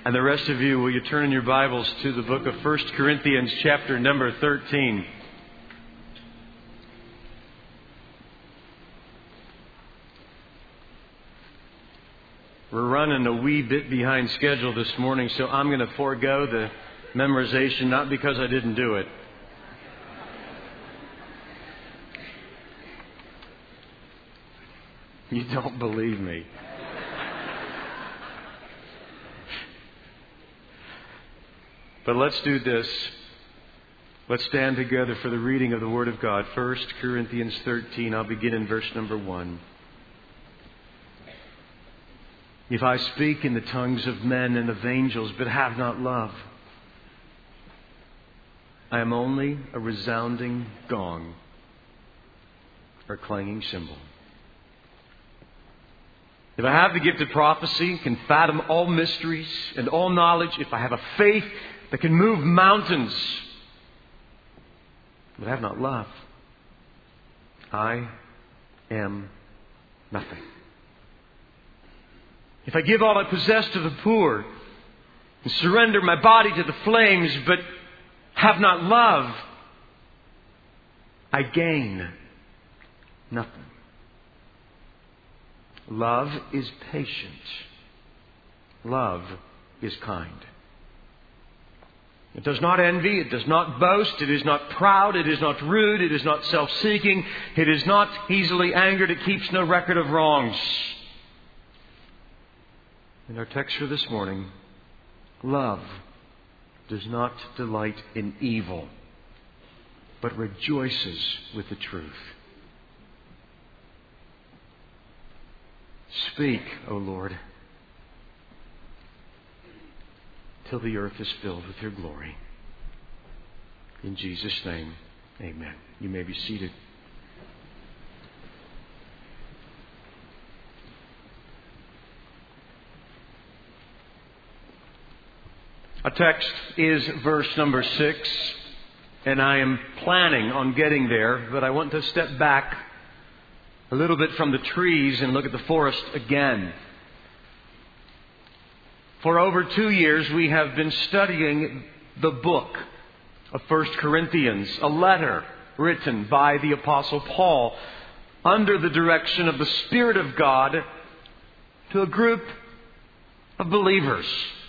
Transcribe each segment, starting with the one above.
And the rest of you, will you turn in your Bibles to the book of 1 Corinthians chapter number 13. We're running a wee bit behind schedule this morning, so I'm going to forego the memorization, not because I didn't do it. You don't believe me. But let's do this. Let's stand together for the reading of the Word of God. 1 Corinthians 13, I'll begin in verse number 1. If I speak in the tongues of men and of angels, but have not love, I am only a resounding gong or clanging cymbal. If I have the gift of prophecy, can fathom all mysteries and all knowledge, if I have a faith that can move mountains, but have not love, I am nothing. If I give all I possess to the poor and surrender my body to the flames, but have not love, I gain nothing. Love is patient. Love is kind. It does not envy. It does not boast. It is not proud. It is not rude. It is not self-seeking. It is not easily angered. It keeps no record of wrongs. In our text for this morning, love does not delight in evil, but rejoices with the truth. Speak, O Lord, till the earth is filled with your glory. In Jesus' name, amen. You may be seated. Our text is verse number 6, and I am planning on getting there, but I want to step back a little bit from the trees and look at the forest again. For over 2 years, we have been studying the book of 1 Corinthians, a letter written by the Apostle Paul under the direction of the Spirit of God to a group of believers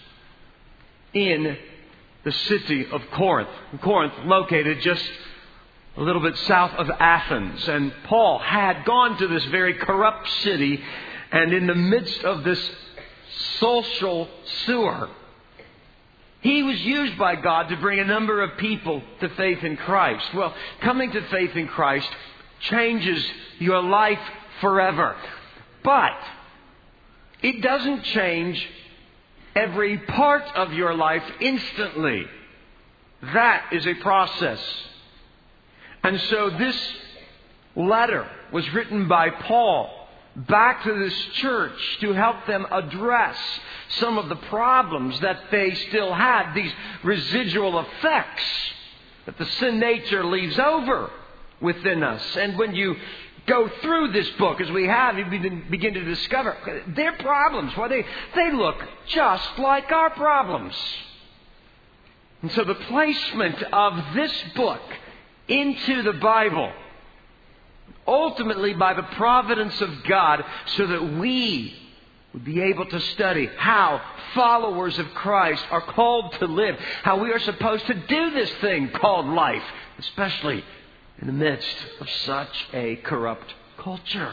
in the city of Corinth. Corinth, located just a little bit south of Athens. And Paul had gone to this very corrupt city, and in the midst of this social sewer, he was used by God to bring a number of people to faith in Christ. Well, coming to faith in Christ changes your life forever. But it doesn't change every part of your life instantly. That is a process. And so this letter was written by Paul back to this church to help them address some of the problems that they still had, these residual effects that the sin nature leaves over within us. And when you go through this book, as we have, you begin to discover their problems. Well, they look just like our problems. And so the placement of this book into the Bible, ultimately by the providence of God, so that we would be able to study how followers of Christ are called to live, how we are supposed to do this thing called life, especially in the midst of such a corrupt culture.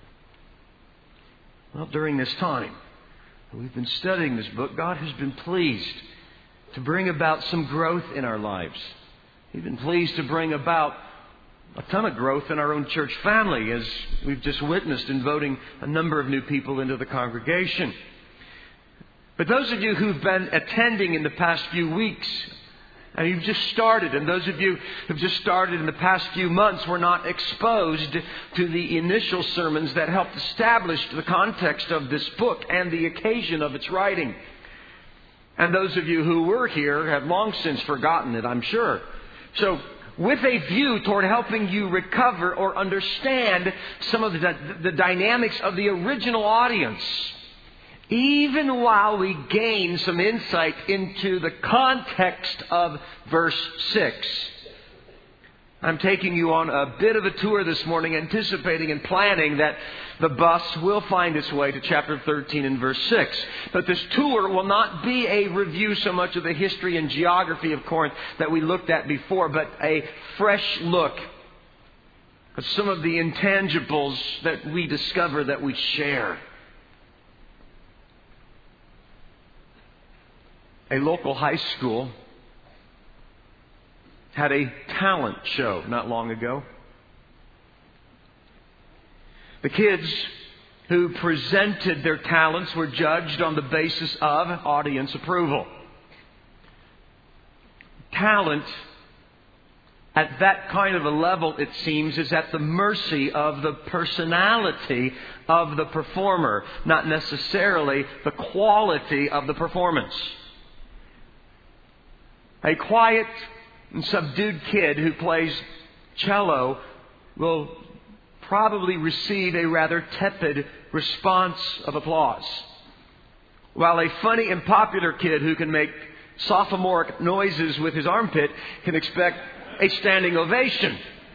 Well, during this time we've been studying this book, God has been pleased to bring about some growth in our lives. He's been pleased to bring about a ton of growth in our own church family, as we've just witnessed in voting a number of new people into the congregation. But those of you who've been attending in the past few weeks, and you've just started, and those of you who've just started in the past few months were not exposed to the initial sermons that helped establish the context of this book and the occasion of its writing. And those of you who were here have long since forgotten it, I'm sure. So, with a view toward helping you recover or understand some of the dynamics of the original audience even while we gain some insight into the context of verse 6. I'm taking you on a bit of a tour this morning, anticipating and planning that the bus will find its way to chapter 13 and verse 6. But this tour will not be a review so much of the history and geography of Corinth that we looked at before, but a fresh look at some of the intangibles that we discover that we share. A local high school had a talent show not long ago. The kids who presented their talents were judged on the basis of audience approval. Talent at that kind of a level, it seems, is at the mercy of the personality of the performer, not necessarily the quality of the performance. A quiet and subdued kid who plays cello will probably receive a rather tepid response of applause, while a funny and popular kid who can make sophomoric noises with his armpit can expect a standing ovation.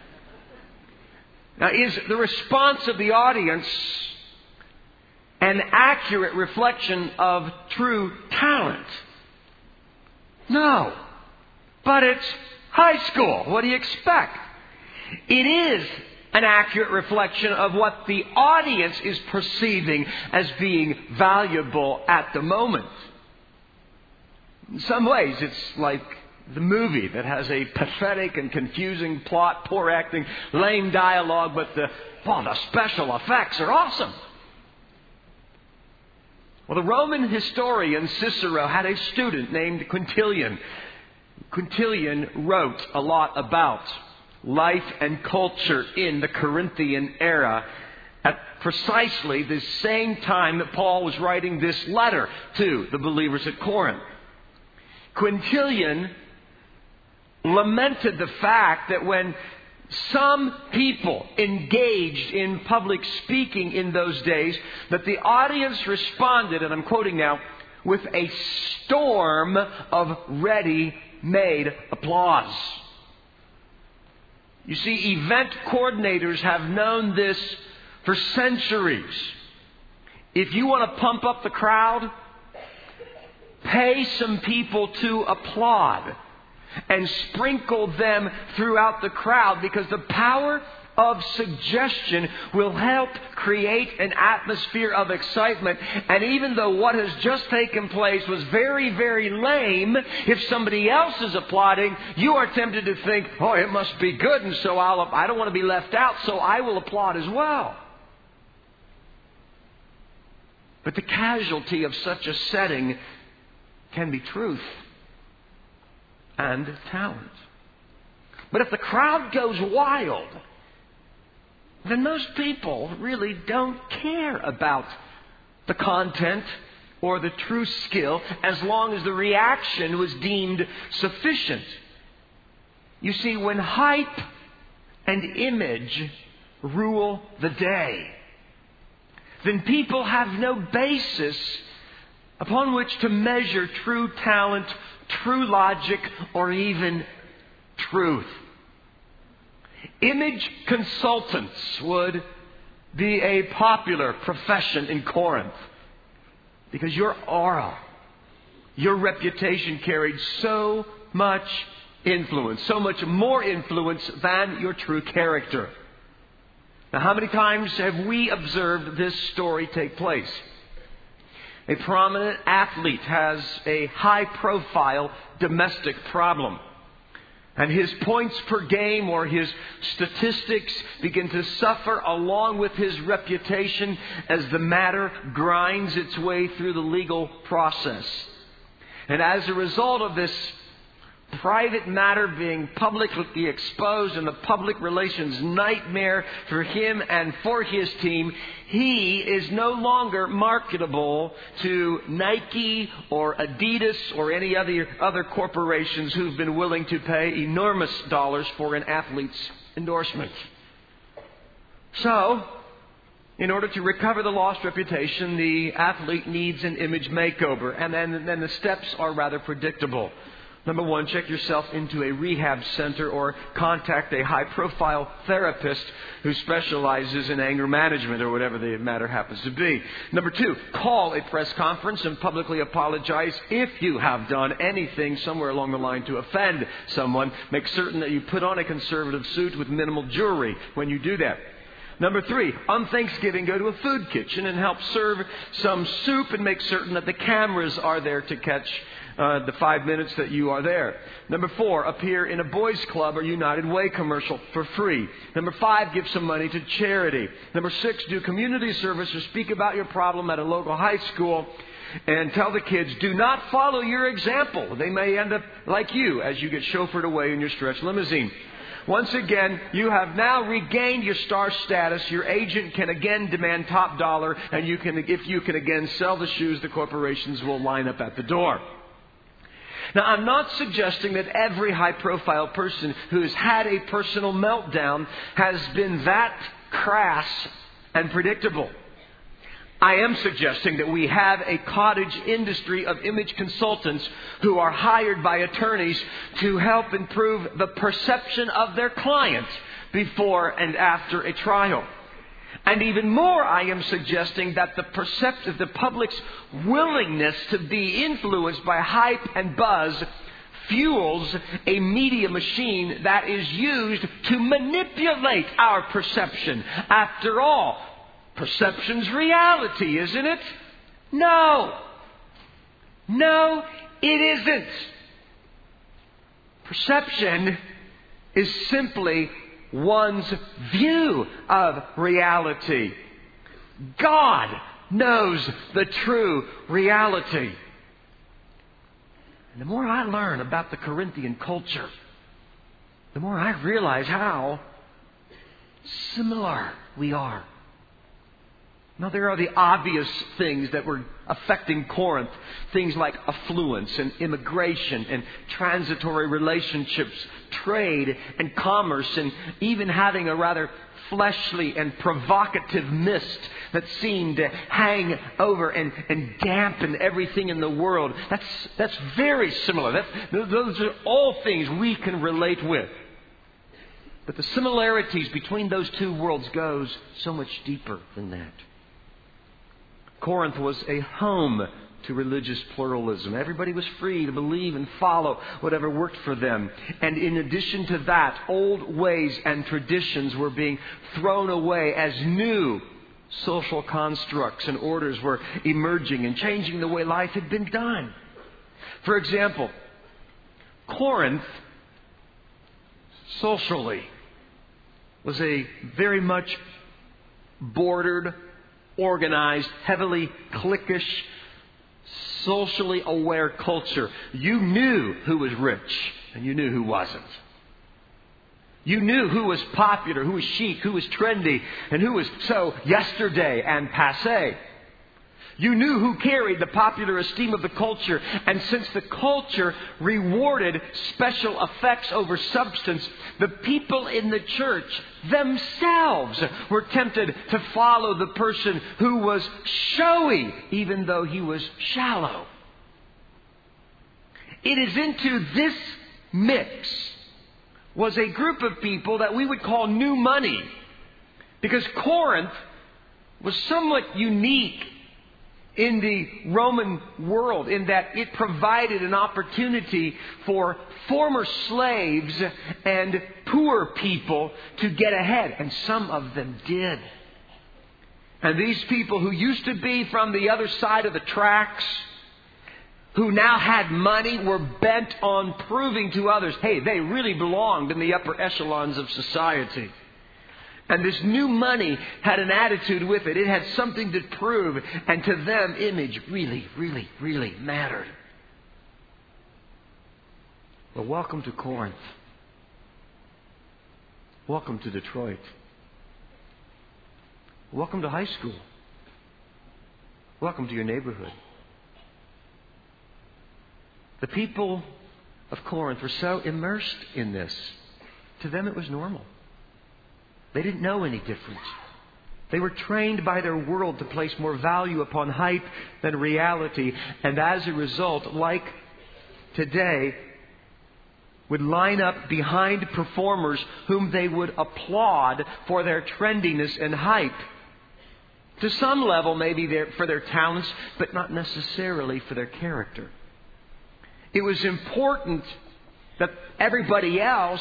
Now, is the response of the audience an accurate reflection of true talent? No. But it's high school. What do you expect? It is an accurate reflection of what the audience is perceiving as being valuable at the moment. In some ways, it's like the movie that has a pathetic and confusing plot, poor acting, lame dialogue, but the special effects are awesome. Well, the Roman historian Cicero had a student named Quintilian. Quintilian wrote a lot about life and culture in the Corinthian era at precisely the same time that Paul was writing this letter to the believers at Corinth. Quintilian lamented the fact that when some people engaged in public speaking in those days, that the audience responded, and I'm quoting now, with a storm of ready-made applause. You see, event coordinators have known this for centuries. If you want to pump up the crowd, pay some people to applaud and sprinkle them throughout the crowd, because the power of suggestion will help create an atmosphere of excitement. And even though what has just taken place was very, very lame, if somebody else is applauding, you are tempted to think, oh, it must be good, and so I don't want to be left out, so I will applaud as well. But the casualty of such a setting can be truth and talent. But if the crowd goes wild, then most people really don't care about the content or the true skill as long as the reaction was deemed sufficient. You see, when hype and image rule the day, then people have no basis upon which to measure true talent, true logic, or even truth. Image consultants would be a popular profession in Corinth because your aura, your reputation carried so much influence, so much more influence than your true character. Now, how many times have we observed this story take place? A prominent athlete has a high-profile domestic problem, and his points per game or his statistics begin to suffer along with his reputation as the matter grinds its way through the legal process. And as a result of this private matter being publicly exposed and the public relations nightmare for him and for his team, he is no longer marketable to Nike or Adidas or any other corporations who've been willing to pay enormous dollars for an athlete's endorsement. So, In order to recover the lost reputation, the athlete needs an image makeover. And then the steps are rather predictable. Number one, check yourself into a rehab center or contact a high-profile therapist who specializes in anger management or whatever the matter happens to be. Number two, call a press conference and publicly apologize if you have done anything somewhere along the line to offend someone. Make certain that you put on a conservative suit with minimal jewelry when you do that. Number three, on Thanksgiving, go to a food kitchen and help serve some soup and make certain that the cameras are there to catch the 5 minutes that you are there. Number four, appear in a boys club or United Way commercial for free. Number five, give some money to charity. Number six, do community service or speak about your problem at a local high school. And tell the kids, do not follow your example. They may end up like you as you get chauffeured away in your stretch limousine. Once again, you have now regained your star status. Your agent can again demand top dollar, and if you can again sell the shoes, the corporations will line up at the door. Now, I'm not suggesting that every high-profile person who has had a personal meltdown has been that crass and predictable. I am suggesting that we have a cottage industry of image consultants who are hired by attorneys to help improve the perception of their client before and after a trial. And even more, I am suggesting that the public's willingness to be influenced by hype and buzz fuels a media machine that is used to manipulate our perception. After all, perception's reality, isn't it? No. No, it isn't. Perception is simply one's view of reality. God knows the true reality. And the more I learn about the Corinthian culture, the more I realize how similar we are. Now, there are the obvious things that were affecting Corinth. Things like affluence and immigration and transitory relationships, trade and commerce, and even having a rather fleshly and provocative mist that seemed to hang over and dampen everything in the world. That's very similar. Those are all things we can relate with. But the similarities between those two worlds goes so much deeper than that. Corinth was a home to religious pluralism. Everybody was free to believe and follow whatever worked for them. And in addition to that, old ways and traditions were being thrown away as new social constructs and orders were emerging and changing the way life had been done. For example, Corinth, socially, was a very much bordered, organized, heavily cliquish, socially aware culture. You knew who was rich and you knew who wasn't. You knew who was popular, who was chic, who was trendy, and who was so yesterday and passé. You knew who carried the popular esteem of the culture. And since the culture rewarded special effects over substance, the people in the church themselves were tempted to follow the person who was showy, even though he was shallow. It is into this mix was a group of people that we would call new money. Because Corinth was somewhat unique in the Roman world in that it provided an opportunity for former slaves and poor people to get ahead. And some of them did. And these people who used to be from the other side of the tracks, who now had money, were bent on proving to others, hey, they really belonged in the upper echelons of society. And this new money had an attitude with it. It had something to prove. And to them, image really, really, really mattered. Well, welcome to Corinth. Welcome to Detroit. Welcome to high school. Welcome to your neighborhood. The people of Corinth were so immersed in this. To them, it was normal. They didn't know any difference. They were trained by their world to place more value upon hype than reality. And as a result, like today, would line up behind performers whom they would applaud for their trendiness and hype. To some level, maybe for their talents, but not necessarily for their character. It was important that everybody else,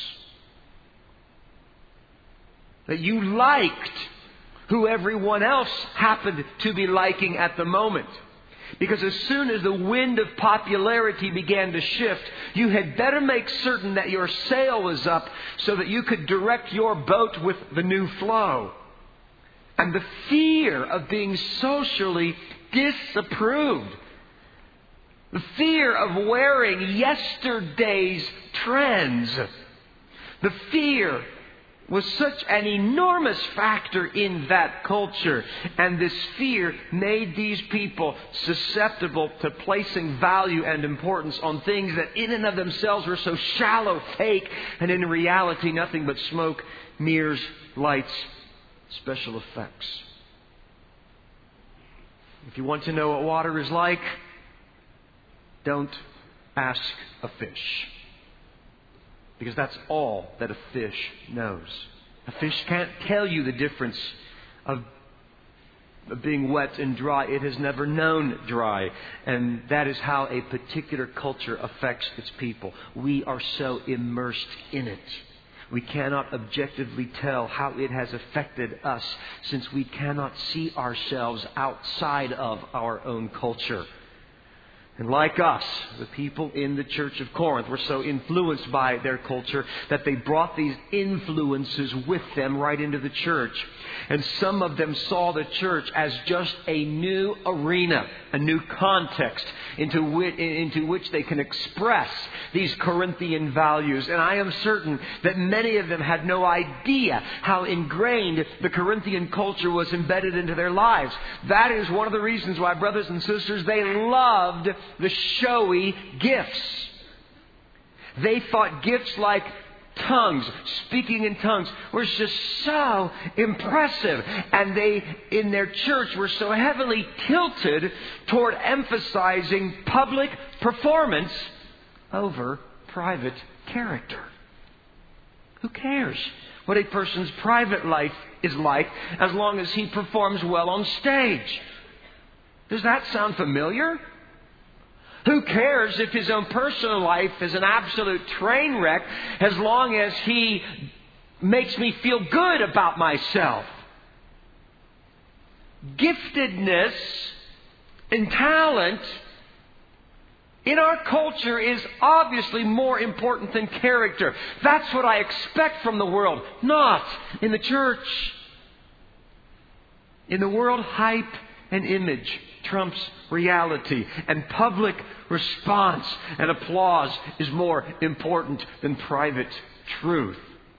that you liked who everyone else happened to be liking at the moment. Because as soon as the wind of popularity began to shift, you had better make certain that your sail was up so that you could direct your boat with the new flow. And the fear of being socially disapproved, the fear of wearing yesterday's trends, the fear was such an enormous factor in that culture. And this fear made these people susceptible to placing value and importance on things that in and of themselves were so shallow, fake, and in reality nothing but smoke, mirrors, lights, special effects. If you want to know what water is like, don't ask a fish. Because that's all that a fish knows. A fish can't tell you the difference of being wet and dry. It has never known dry. And that is how a particular culture affects its people. We are so immersed in it. We cannot objectively tell how it has affected us, since we cannot see ourselves outside of our own culture. And like us, the people in the church of Corinth were so influenced by their culture that they brought these influences with them right into the church. And some of them saw the church as just a new arena, a new context into which they can express these Corinthian values. And I am certain that many of them had no idea how ingrained the Corinthian culture was embedded into their lives. That is one of the reasons why, brothers and sisters, they loved the showy gifts. They thought gifts like tongues, speaking in tongues, were just so impressive. And they, in their church, were so heavily tilted toward emphasizing public performance over private character. Who cares what a person's private life is like as long as he performs well on stage? Does that sound familiar? Who cares if his own personal life is an absolute train wreck as long as he makes me feel good about myself? Giftedness and talent in our culture is obviously more important than character. That's what I expect from the world, not in the church. In the world, hype and image trumps reality, and public response and applause is more important than private truth.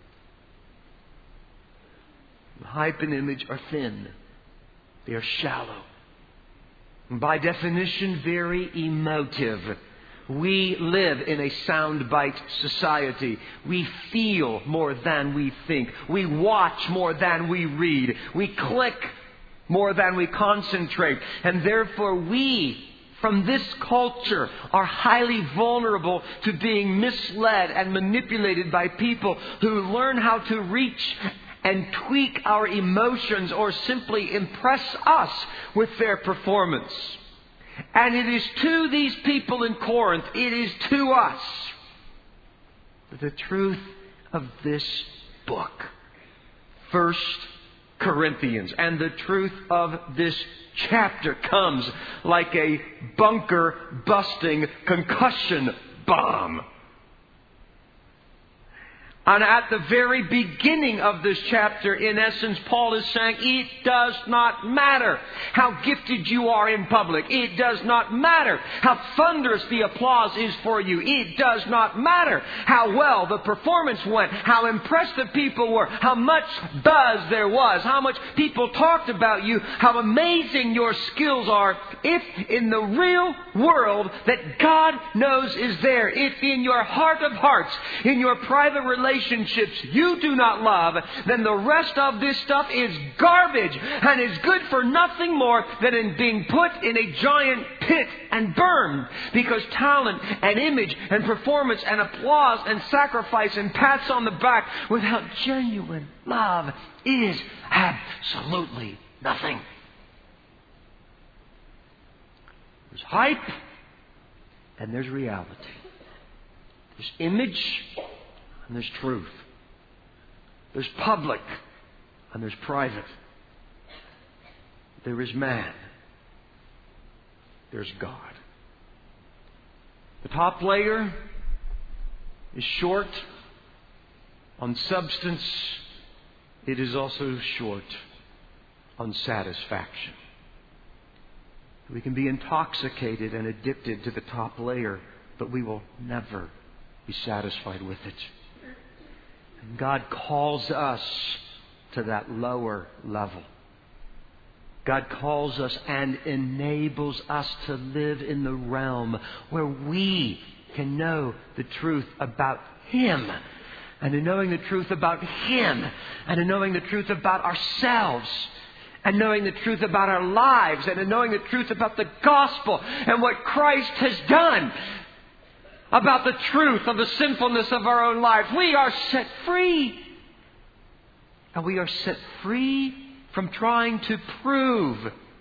Hype and image are thin. They are shallow. And by definition, very emotive. We live in a soundbite society. We feel more than we think. We watch more than we read. We click more than we concentrate. And therefore we, from this culture, are highly vulnerable to being misled and manipulated by people who learn how to reach and tweak our emotions or simply impress us with their performance. And it is to these people in Corinth, it is to us, that the truth of this book, 1 Corinthians, and the truth of this chapter comes like a bunker-busting concussion bomb. And at the very beginning of this chapter, in essence, Paul is saying, it does not matter how gifted you are in public. It does not matter how thunderous the applause is for you. It does not matter how well the performance went, how impressed the people were, how much buzz there was, how much people talked about you, how amazing your skills are. If in the real world that God knows is there, if in your heart of hearts, in your private relationship, relationships you do not love, then the rest of this stuff is garbage and is good for nothing more than in being put in a giant pit and burned. Because talent and image and performance and applause and sacrifice and pats on the back without genuine love is absolutely nothing. There's hype and there's reality. There's image and there's truth. There's public and there's private. There is man. There's God. The top layer is short on substance. It is also short on satisfaction. We can be intoxicated and addicted to the top layer, but we will never be satisfied with it. And God calls us to that lower level. God calls us and enables us to live in the realm where we can know the truth about Him. And in knowing the truth about Him, and in knowing the truth about ourselves, and knowing the truth about our lives, and in knowing the truth about the gospel and what Christ has done about the truth of the sinfulness of our own lives, we are set free. And we are set free from trying to prove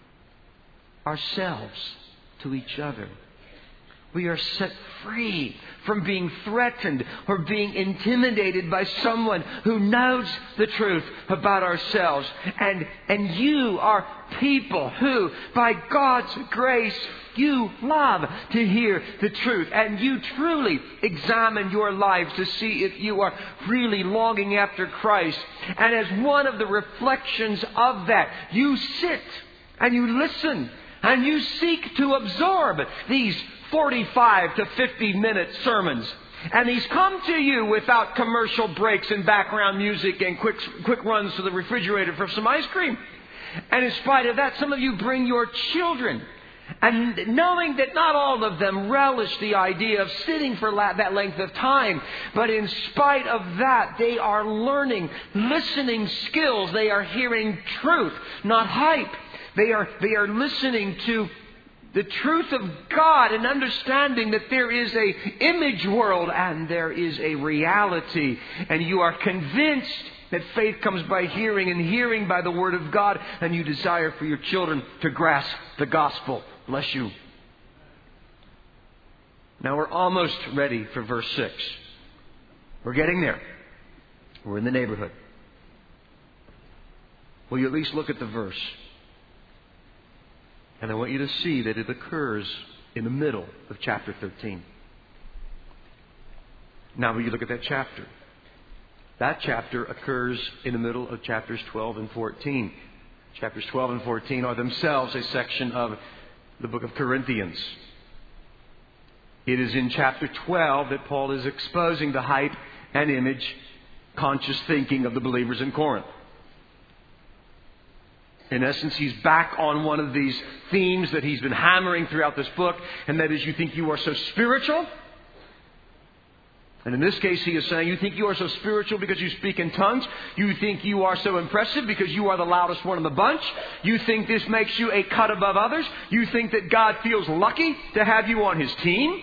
ourselves to each other. We are set free from being threatened or being intimidated by someone who knows the truth about ourselves. And you are people who, by God's grace, you love to hear the truth. And you truly examine your lives to see if you are really longing after Christ. And as one of the reflections of that, you sit and you listen and you seek to absorb these 45 to 50-minute sermons. And these come to you without commercial breaks and background music and quick runs to the refrigerator for some ice cream. And in spite of that, some of you bring your children. And knowing that not all of them relish the idea of sitting for that length of time, but in spite of that, they are learning listening skills. They are hearing truth, not hype. They are listening to the truth of God and understanding that there is an image world and there is a reality. And you are convinced that faith comes by hearing and hearing by the Word of God. And you desire for your children to grasp the gospel. Bless you. Now we're almost ready for verse 6. We're getting there. We're in the neighborhood. Will you at least look at the verse? And I want you to see that it occurs in the middle of chapter 13. Now will you look at that chapter? That chapter occurs in the middle of chapters 12 and 14. Chapters 12 and 14 are themselves a section of the book of Corinthians. It is in chapter 12 that Paul is exposing the hype and image conscious thinking of the believers in Corinth. In essence, he's back on one of these themes that he's been hammering throughout this book, and that is, you think you are so spiritual. And in this case, he is saying, you think you are so spiritual because you speak in tongues. You think you are so impressive because you are the loudest one in the bunch. You think this makes you a cut above others. You think that God feels lucky to have you on His team.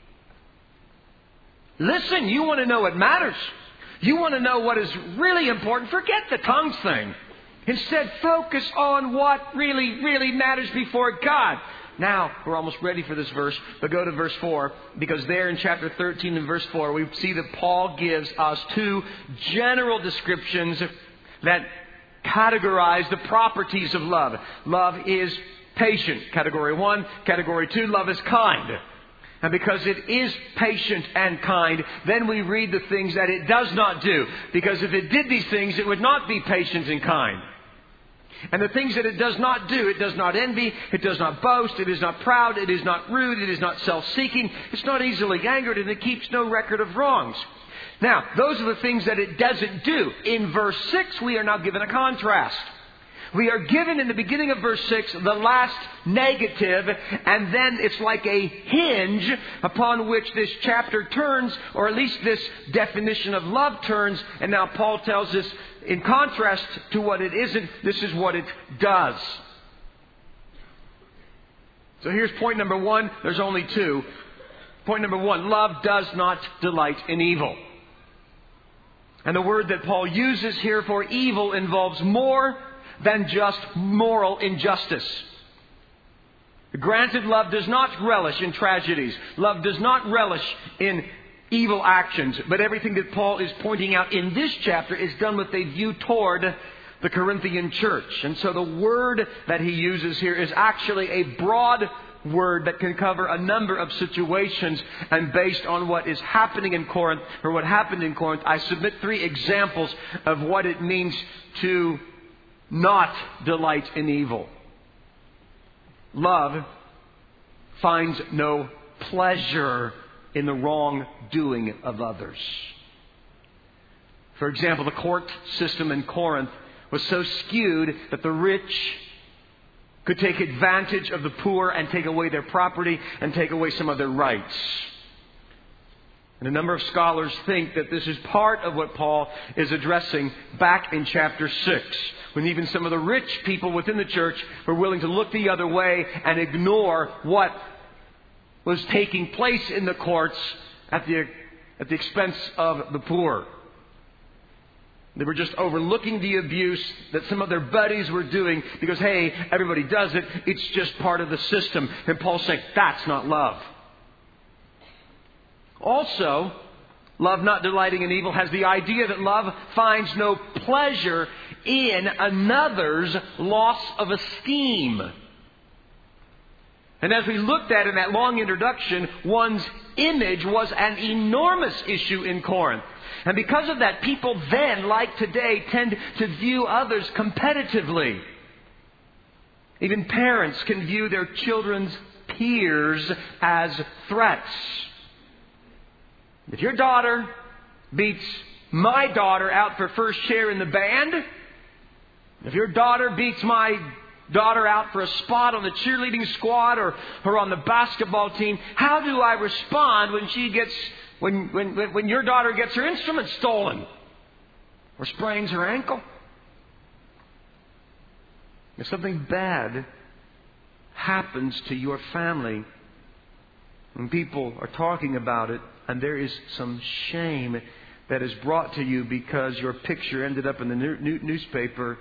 Listen, you want to know what matters. You want to know what is really important. Forget the tongues thing. Instead, focus on what really, really matters before God. Now, we're almost ready for this verse, but go to verse 4, because there in chapter 13 and verse 4, we see that Paul gives us two general descriptions that categorize the properties of love. Love is patient, category 1. Category 2, love is kind. And because it is patient and kind, then we read the things that it does not do. Because if it did these things, it would not be patient and kind. And the things that it does not do, it does not envy, it does not boast, it is not proud, it is not rude, it is not self-seeking, it's not easily angered, and it keeps no record of wrongs. Now, those are the things that it doesn't do. In verse 6, we are now given a contrast. We are given in the beginning of verse 6 the last negative, and then it's like a hinge upon which this chapter turns, or at least this definition of love turns. And now Paul tells us, in contrast to what it isn't, this is what it does. So here's point number one. There's only two. Point number one, love does not delight in evil. And the word that Paul uses here for evil involves more than just moral injustice. Granted, love does not relish in tragedies. Love does not relish in evil actions. But everything that Paul is pointing out in this chapter is done with a view toward the Corinthian church. And so the word that he uses here is actually a broad word that can cover a number of situations, and based on what is happening in Corinth, or what happened in Corinth, I submit 3 examples of what it means to not delight in evil. Love finds no pleasure in the wrongdoing of others. For example, the court system in Corinth was so skewed that the rich could take advantage of the poor and take away their property and take away some of their rights. And a number of scholars think that this is part of what Paul is addressing back in chapter 6, when even some of the rich people within the church were willing to look the other way and ignore what was taking place in the courts at the expense of the poor. They were just overlooking the abuse that some of their buddies were doing because, hey, everybody does it. It's just part of the system. And Paul's saying, that's not love. Also, love not delighting in evil has the idea that love finds no pleasure in another's loss of esteem. And as we looked at in that long introduction, one's image was an enormous issue in Corinth. And because of that, people then, like today, tend to view others competitively. Even parents can view their children's peers as threats. If your daughter beats my daughter out for first chair in the band, if your daughter beats my daughter out for a spot on the cheerleading squad or on the basketball team, how do I respond when she gets when your daughter gets her instrument stolen or sprains her ankle? If something bad happens to your family and people are talking about it, and there is some shame that is brought to you because your picture ended up in the newspaper,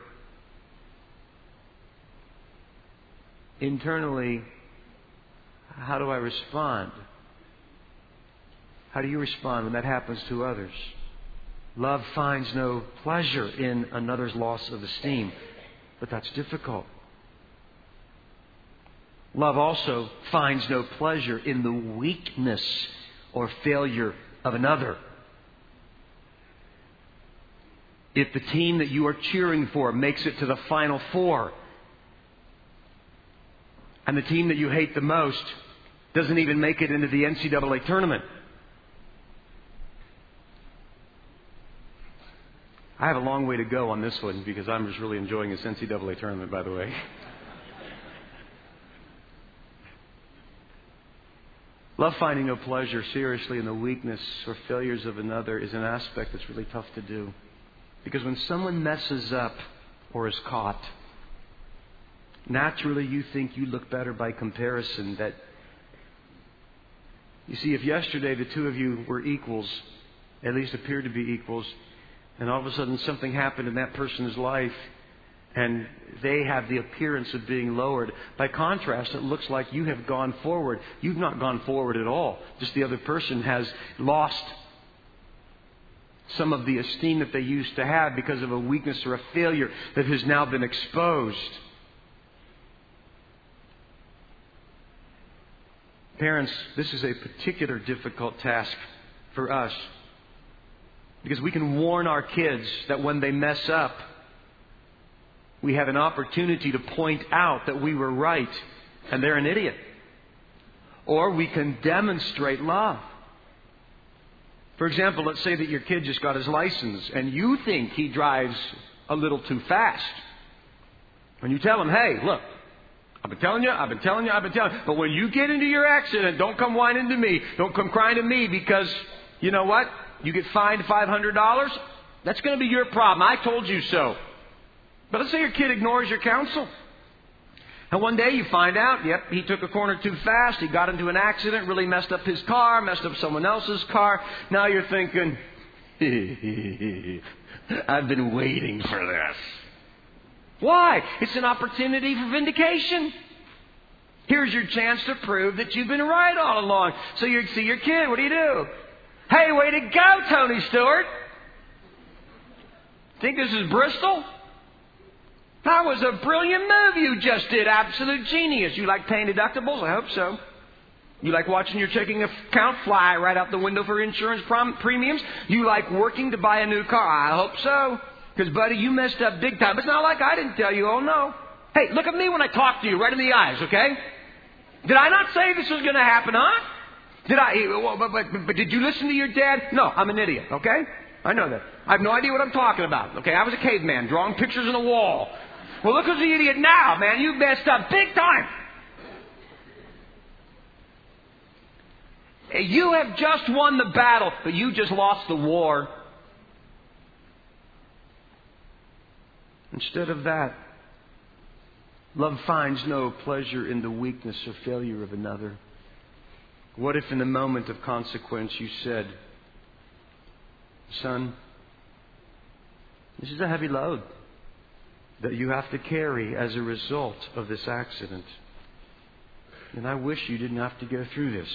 internally, how do I respond? How do you respond when that happens to others? Love finds no pleasure in another's loss of esteem, but that's difficult. Love also finds no pleasure in the weakness or failure of another. If the team that you are cheering for makes it to the Final Four, and the team that you hate the most doesn't even make it into the NCAA tournament, I have a long way to go on this one because I'm just really enjoying this NCAA tournament, by the way. Love finding no pleasure seriously in the weakness or failures of another is an aspect that's really tough to do. Because when someone messes up or is caught, naturally you think you look better by comparison. That, you see, if yesterday the two of you were equals, at least appeared to be equals, and all of a sudden something happened in that person's life and they have the appearance of being lowered, by contrast, it looks like you have gone forward. You've not gone forward at all. Just the other person has lost some of the esteem that they used to have because of a weakness or a failure that has now been exposed. Parents, this is a particular difficult task for us, because we can warn our kids that when they mess up, we have an opportunity to point out that we were right and they're an idiot. Or we can demonstrate love. For example, let's say that your kid just got his license and you think he drives a little too fast. When you tell them, hey, look, I've been telling you. But when you get into your accident, don't come whining to me. Don't come crying to me because, you know what? You get fined $500. That's going to be your problem. I told you so. But let's say your kid ignores your counsel. And one day you find out, yep, he took a corner too fast. He got into an accident, really messed up his car, messed up someone else's car. Now you're thinking, I've been waiting for this. Why? It's an opportunity for vindication. Here's your chance to prove that you've been right all along. So you see your kid. What do? Hey, way to go, Tony Stewart. Think this is Bristol? That was a brilliant move you just did. Absolute genius. You like paying deductibles? I hope so. You like watching your checking account fly right out the window for insurance premiums? You like working to buy a new car? I hope so. Because, buddy, you messed up big time. It's not like I didn't tell you. Oh, no. Hey, look at me when I talk to you right in the eyes, okay? Did I not say this was going to happen, huh? But did you listen to your dad? No, I'm an idiot, okay? I know that. I have no idea what I'm talking about, okay? I was a caveman drawing pictures on a wall. Well, look who's the idiot now, man. You messed up big time. You have just won the battle, but you just lost the war. Instead of that, love finds no pleasure in the weakness or failure of another. What if in the moment of consequence you said, son, this is a heavy load that you have to carry as a result of this accident. And I wish you didn't have to go through this.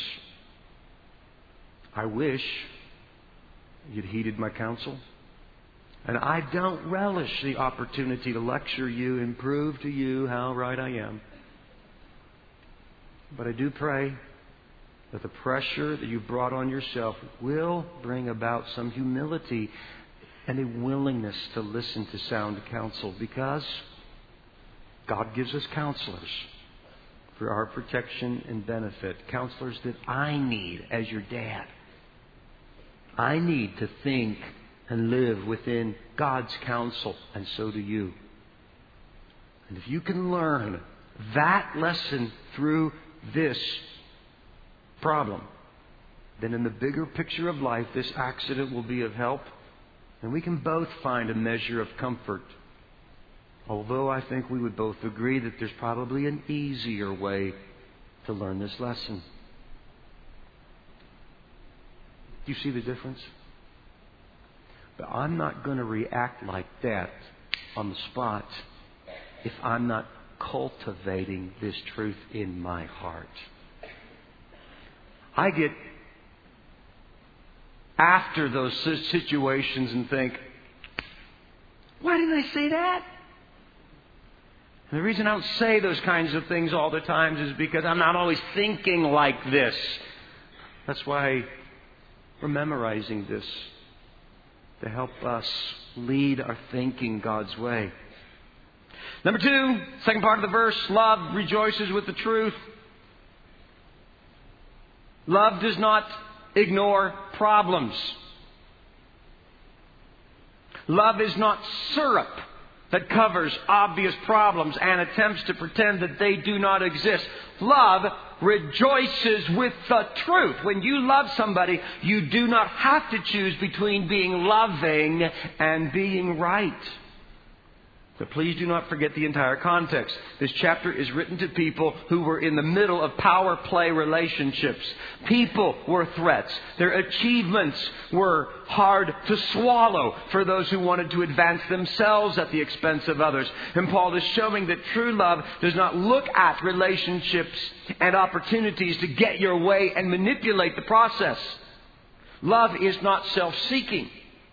I wish you'd heeded my counsel. And I don't relish the opportunity to lecture you and prove to you how right I am. But I do pray that the pressure that you brought on yourself will bring about some humility and a willingness to listen to sound counsel, because God gives us counselors for our protection and benefit. Counselors that I need as your dad. I need to think and live within God's counsel, and so do you. And if you can learn that lesson through this problem, then in the bigger picture of life, this accident will be of help, and we can both find a measure of comfort. Although I think we would both agree that there's probably an easier way to learn this lesson. Do you see the difference? But I'm not going to react like that on the spot if I'm not cultivating this truth in my heart. I get after those situations and think, why didn't I say that? And the reason I don't say those kinds of things all the time is because I'm not always thinking like this. That's why we're memorizing this, to help us lead our thinking God's way. Number 2, second part of the verse, love rejoices with the truth. Love does not ignore problems. Love is not syrup that covers obvious problems and attempts to pretend that they do not exist. Love rejoices with the truth. When you love somebody, you do not have to choose between being loving and being right. But please do not forget the entire context. This chapter is written to people who were in the middle of power play relationships. People were threats. Their achievements were hard to swallow for those who wanted to advance themselves at the expense of others. And Paul is showing that true love does not look at relationships and opportunities to get your way and manipulate the process. Love is not self-seeking.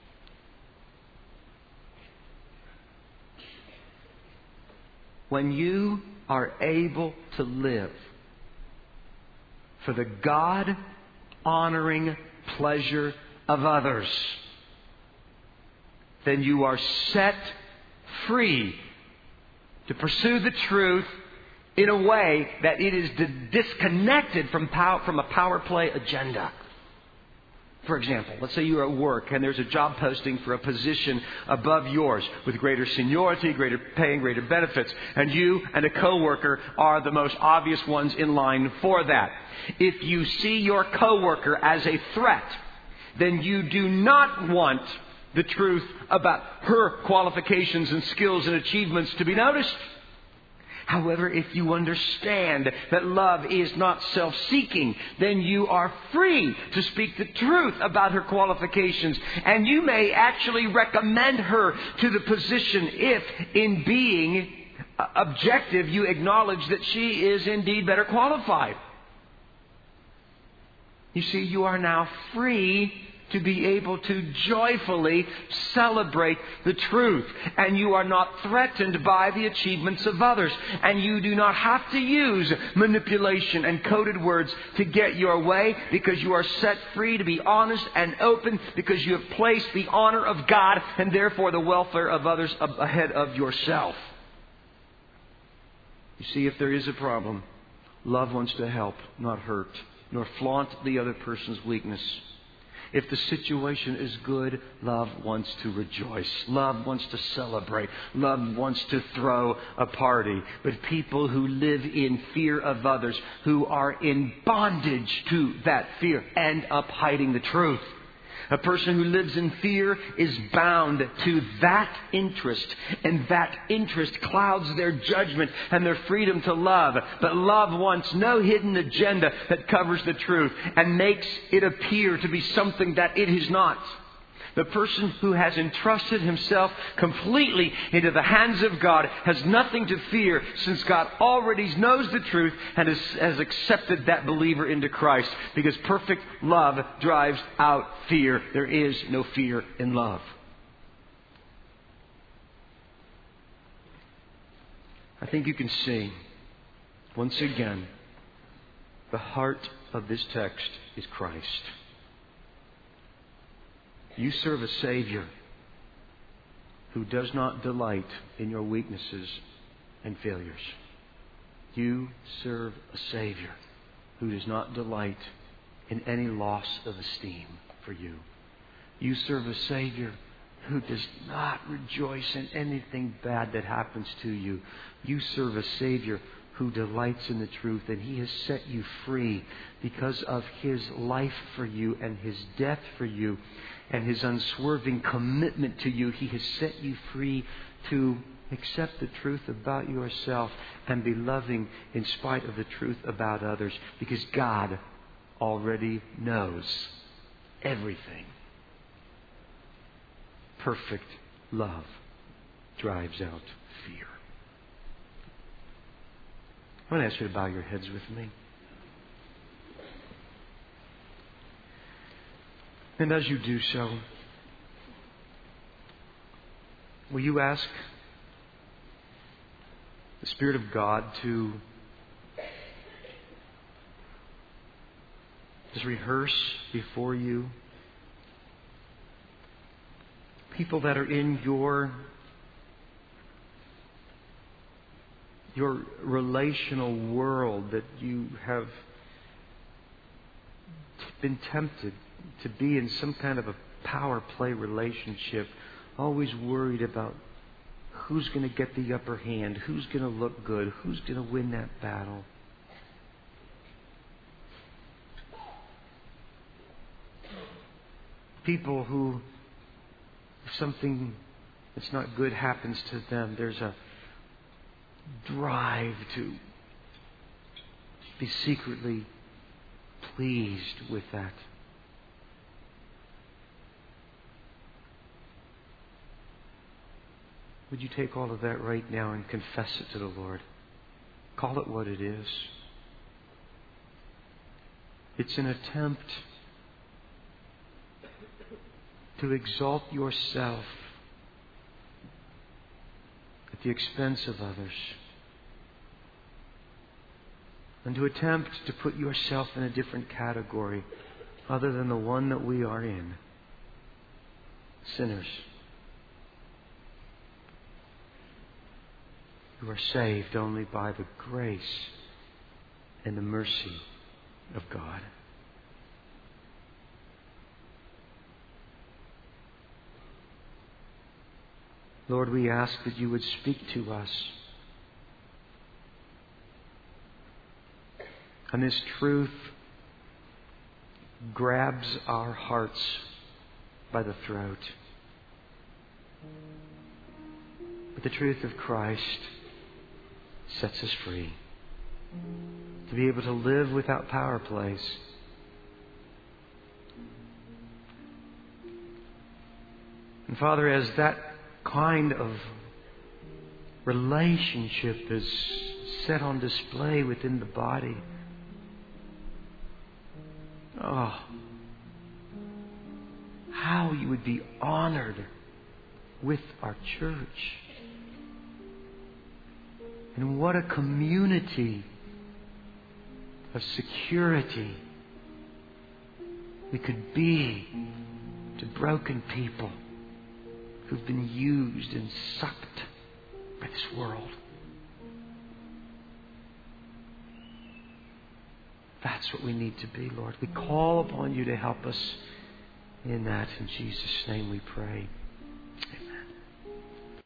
When you are able to live for the God-honoring pleasure of others, then you are set free to pursue the truth in a way that it is disconnected from a power play agenda. For example, let's say you're at work and there's a job posting for a position above yours with greater seniority, greater pay, and greater benefits. And you and a coworker are the most obvious ones in line for that. If you see your coworker as a threat, then you do not want the truth about her qualifications and skills and achievements to be noticed. However, if you understand that love is not self-seeking, then you are free to speak the truth about her qualifications. And you may actually recommend her to the position if, in being objective, you acknowledge that she is indeed better qualified. You see, you are now free to be able to joyfully celebrate the truth. And you are not threatened by the achievements of others. And you do not have to use manipulation and coded words to get your way, because you are set free to be honest and open, because you have placed the honor of God and therefore the welfare of others ahead of yourself. You see, if there is a problem, love wants to help, not hurt, nor flaunt the other person's weakness. If the situation is good, love wants to rejoice. Love wants to celebrate. Love wants to throw a party. But people who live in fear of others, who are in bondage to that fear, end up hiding the truth. A person who lives in fear is bound to that interest, and that interest clouds their judgment and their freedom to love. But love wants no hidden agenda that covers the truth and makes it appear to be something that it is not. The person who has entrusted himself completely into the hands of God has nothing to fear, since God already knows the truth and has accepted that believer into Christ. Because perfect love drives out fear. There is no fear in love. I think you can see, once again, the heart of this text is Christ. You serve a Savior who does not delight in your weaknesses and failures. You serve a Savior who does not delight in any loss of esteem for you. You serve a Savior who does not rejoice in anything bad that happens to you. You serve a Savior who delights in the truth, and He has set you free because of His life for you and His death for you and His unswerving commitment to you. He has set you free to accept the truth about yourself and be loving in spite of the truth about others, because God already knows everything. Perfect love drives out fear. I want to ask you to bow your heads with me. And as you do so, will you ask the Spirit of God to just rehearse before you people that are in your relational world that you have been tempted to be in some kind of a power play relationship, always worried about who's going to get the upper hand, who's going to look good, who's going to win that battle. People who, if something that's not good happens to them, there's a drive to be secretly pleased with that. Would you take all of that right now and confess it to the Lord? Call it what it is. It's an attempt to exalt yourself at the expense of others, and to attempt to put yourself in a different category other than the one that we are in. Sinners who are saved only by the grace and the mercy of God. Lord, we ask that you would speak to us. And this truth grabs our hearts by the throat. But the truth of Christ sets us free. To be able to live without power plays. And Father, as that kind of relationship is set on display within the body, oh, how you would be honored with our church. And what a community of security we could be to broken people who've been used and sucked by this world. That's what we need to be, Lord. We call upon you to help us in that. In Jesus' name we pray.